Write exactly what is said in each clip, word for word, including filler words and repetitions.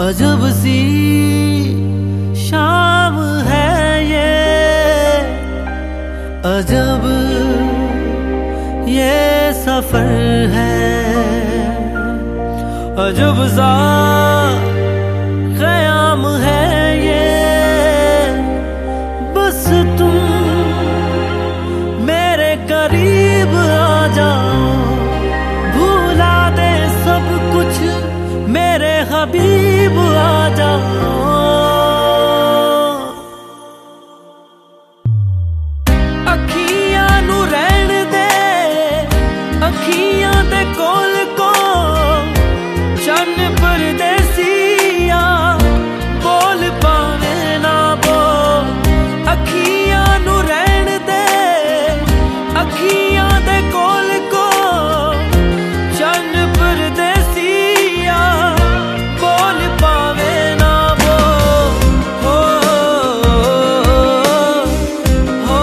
अजब सी शाम है ये, अजब ये सफर है, अजब सा ख़याम है ये। बस तुम मेरे करीब आ जाओ, भूला दे सब कुछ मेरे हबीब आ जाओ। अखियां नू रहन दे, अखियां दे कोल को चन परदेसिया बोल पावे ना बोल। अखियां नू रहन दे, अखियां दे कोल को चन परदेसिया बोल पावे ना बोल। हो हो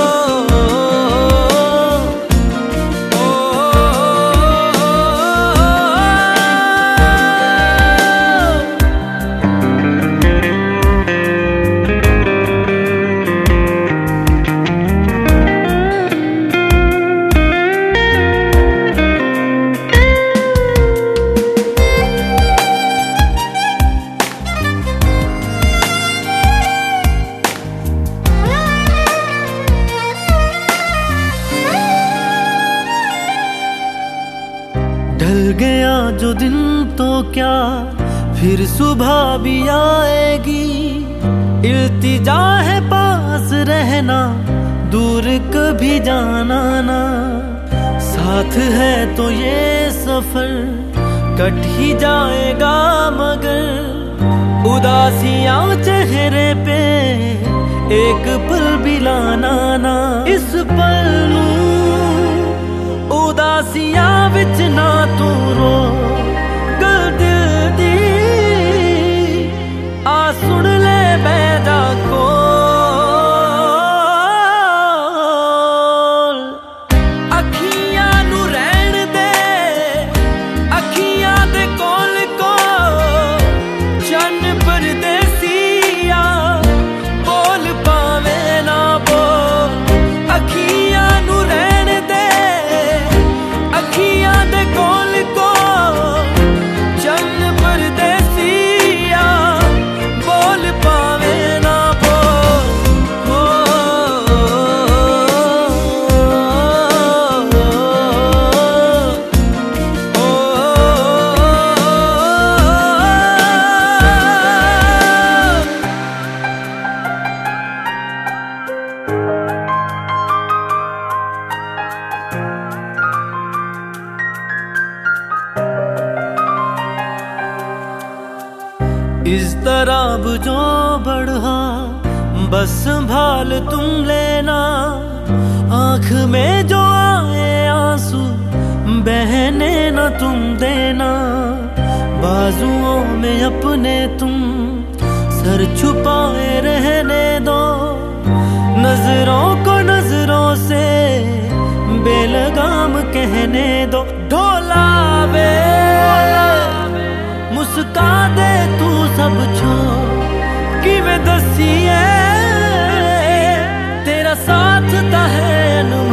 ढल गया जो दिन तो क्या फिर सुबह भी आएगी। इल्तिजा है पास रहना, दूर कभी जाना ना। साथ है तो ये सफर कट ही जाएगा, मगर उदासियां चेहरे पे एक पल भी लाना ना। इस पल नू उदासियां विच ना तू रो, गल दिल दी आ सुन ले बैदा कोल। अखियां नू रहन दे, अखियां दे कोल को चन परदेसिया बोल पावे ना बोल। अखियां नू रहन दे, अखियां दे कोल को चन परदेसिया बोल पावे ना बोल। हो हो इस तरह जो बढ़ा बस संभाल तुम लेना। आँख में जो आए आंसू बहने न तुम देना। बाजुओं में अपने तुम सर छुपाए रहने दो। नजरों को नजरों से बेलगाम कहने दो। ढोलावे मुस्का दे तू सब छोड़, कि मैं दसिए तेरा साथ ता है अनमोल।